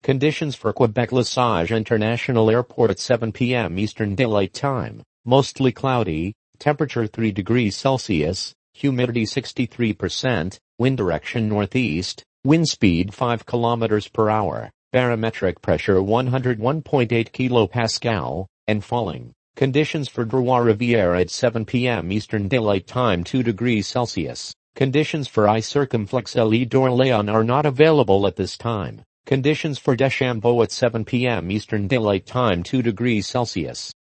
Conditions for Quebec-Lesage International Airport at 7 p.m. Eastern Daylight Time. Mostly cloudy, temperature 3 degrees Celsius, humidity 63%, wind direction northeast, wind speed 5 kilometers per hour, barometric pressure 101.8 kilopascal, and falling. Conditions for Trois-Rivières at 7 p.m. Eastern Daylight Time 2 degrees Celsius. Conditions for Île d'Orléans are not available at this time. Conditions for Deschambault at 7 p.m. Eastern Daylight Time 2 degrees Celsius.